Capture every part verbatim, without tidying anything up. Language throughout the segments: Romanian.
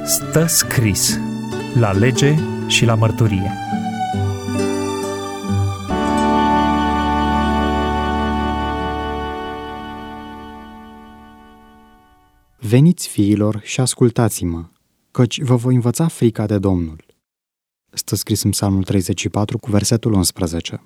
Stă scris la lege și la mărturie. Veniți, fiilor, și ascultați-mă, căci vă voi învăța frica de Domnul. Stă scris în Psalmul treizeci și patru cu versetul unsprezece.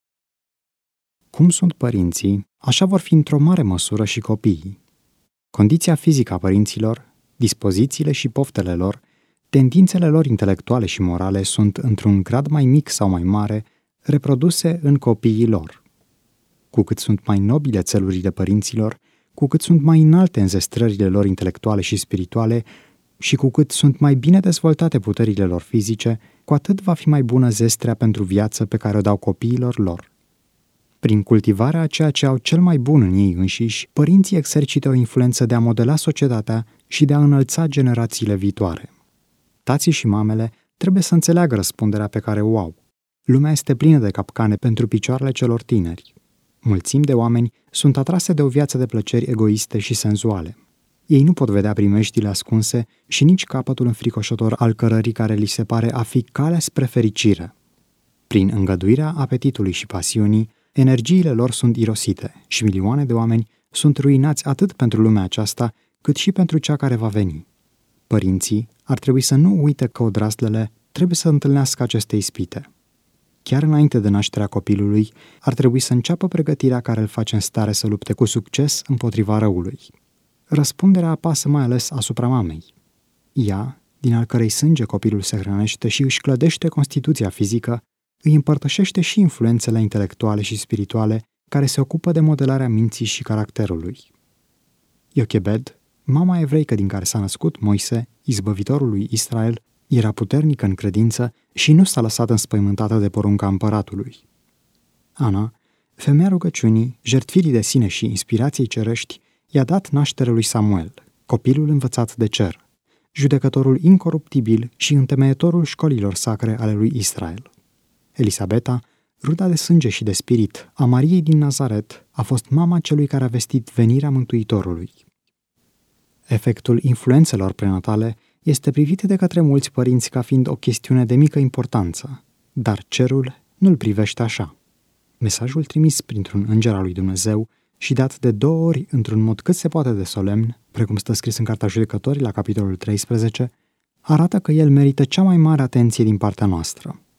Cum sunt părinții, așa vor fi într-o mare măsură și copiii. Condiția fizică a părinților, dispozițiile și poftele lor, tendințele lor intelectuale și morale sunt, într-un grad mai mic sau mai mare, reproduse în copiii lor. Cu cât sunt mai nobile țelurile părinților, cu cât sunt mai înalte înzestrările lor intelectuale și spirituale și cu cât sunt mai bine dezvoltate puterile lor fizice, cu atât va fi mai bună zestrea pentru viață pe care o dau copiilor lor. Prin cultivarea a ceea ce au cel mai bun în ei înșiși, părinții exercită o influență de a modela societatea și de a înălța generațiile viitoare. Tații și mamele trebuie să înțeleagă răspunderea pe care o au. Lumea este plină de capcane pentru picioarele celor tineri. Mulțimi de oameni sunt atrase de o viață de plăceri egoiste și senzuale. Ei nu pot vedea primejdile ascunse și nici capătul înfricoșător al cărării care li se pare a fi calea spre fericire. Prin îngăduirea apetitului și pasiunii, energiile lor sunt irosite și milioane de oameni sunt ruinați atât pentru lumea aceasta, cât și pentru cea care va veni. Părinții ar trebui să nu uite că odraslele trebuie să întâlnească aceste ispite. Chiar înainte de nașterea copilului, ar trebui să înceapă pregătirea care îl face în stare să lupte cu succes împotriva răului. Răspunderea apasă mai ales asupra mamei. Ea, din al cărei sânge copilul se hrănește și își clădește constituția fizică, îi împărtășește și influențele intelectuale și spirituale care se ocupă de modelarea minții și caracterului. Iochebed, mama evreică din care s-a născut Moise, izbăvitorul lui Israel, era puternică în credință și nu s-a lăsat înspăimântată de porunca împăratului. Ana, femeia rugăciunii, jertfirii de sine și inspirației cerești, i-a dat naștere lui Samuel, copilul învățat de cer, judecătorul incoruptibil și întemeietorul școlilor sacre ale lui Israel. Elisabeta, ruda de sânge și de spirit a Mariei din Nazaret, a fost mama celui care a vestit venirea Mântuitorului. Efectul influențelor prenatale este privit de către mulți părinți ca fiind o chestiune de mică importanță, dar cerul nu-l privește așa. Mesajul trimis printr-un înger al lui Dumnezeu și dat de două ori într-un mod cât se poate de solemn, precum stă scris în Cartea Judecătorii la capitolul treisprezece, arată că el merită cea mai mare atenție din partea noastră.